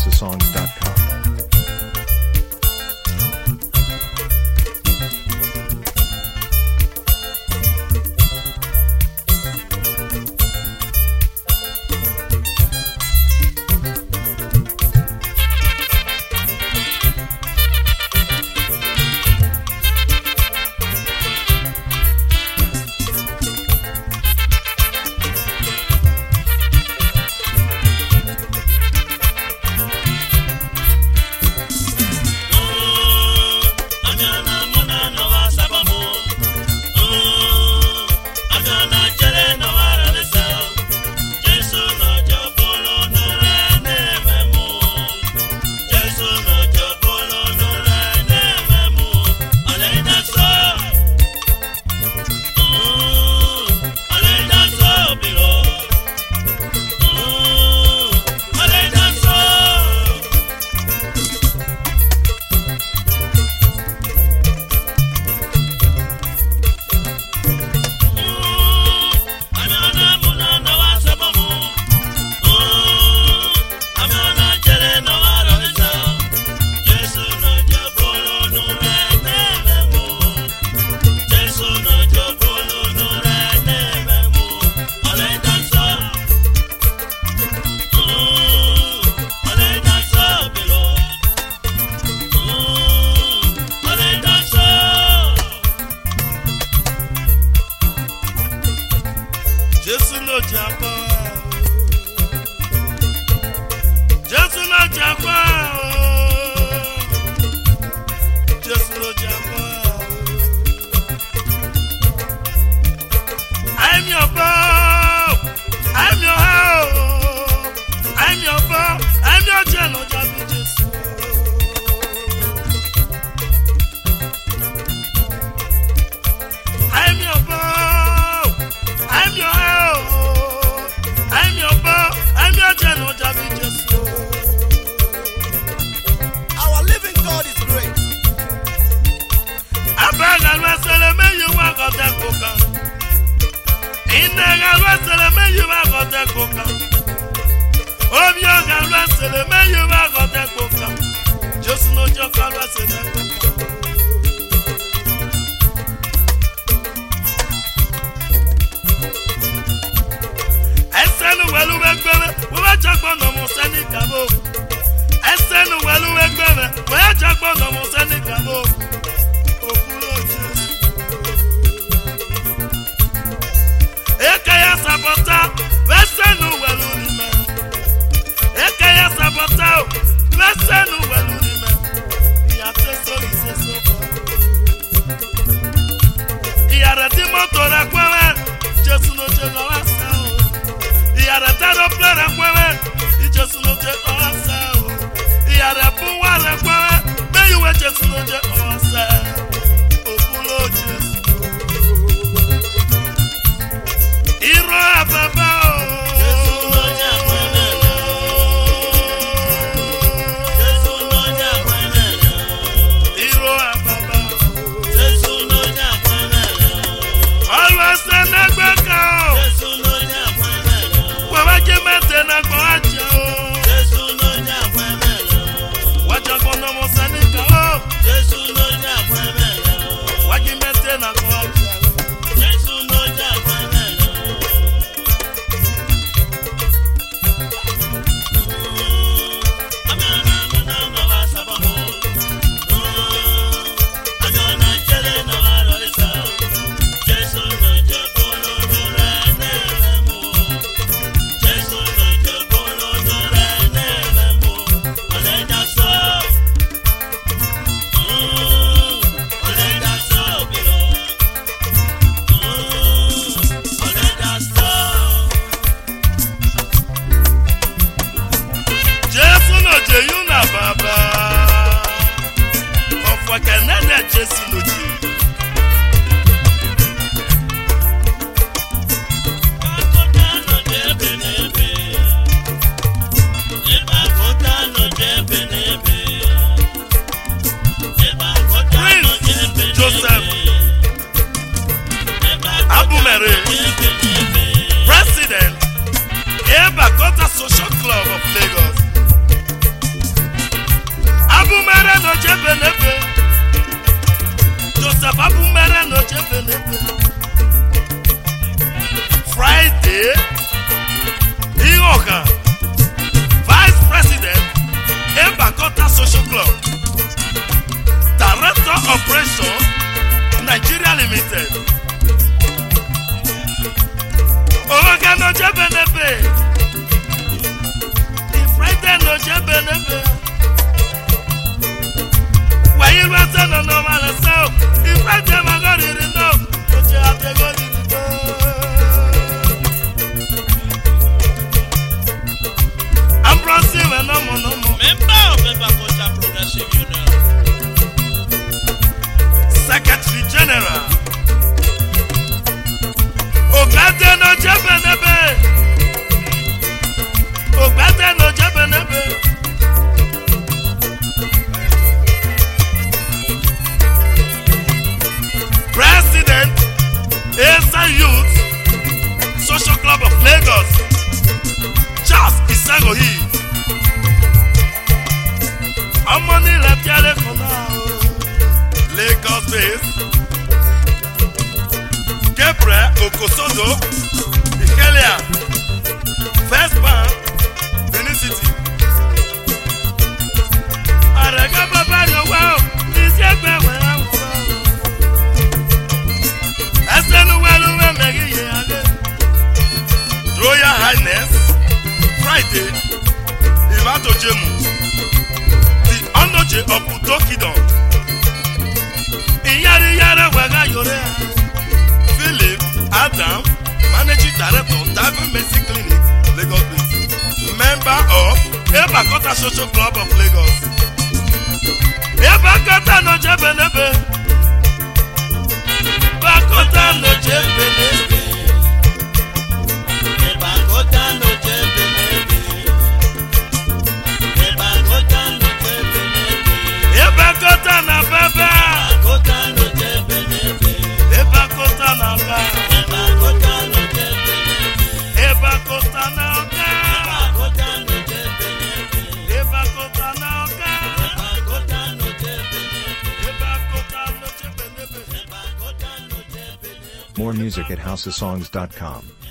PraiseSongs.com. Jesu no jabolo Limited. Oga no jebenebe. The Friday no jebenebe. Why you want to know normal so? The Friday my God didn't know. But you have to go to I'm browsing when no more. Member of Ebakocha Progressive Union. Secretary General. Ogbade no jebenebe. Ogbade no jebenebe. President, Esa Youth Social Club of Lagos, Charles Isangohi. Amoni Lapiale Kona, Lagos based. Gabriel Okosodo, Ikelia, First Bank, Benin City. Arega Baba Yowa, is your baby. Royal Highness Friday Ivato Jemu, the Onoje of Udokidon. Iyari Yara Waga Yore Philip Adam, Managing Director of Diamond Mercy Clinic, Lagos Base. Member of Ebakota Social Club of Lagos. Ebakota no jebenebe. Bakota no jebenebe. Ebakota no jebenebe. Ebakota no jebenebe. Ebakota na baba. Ebakota no jebenebe. Ebakota na ga. Ebakota no jebenebe. Ebakota na ga. Ebakota no jebenebe. Ebakota na ga. Ebakota no jebenebe. Ebakota no jebenebe. Ebakota no jebenebe. More music at housesongs.com.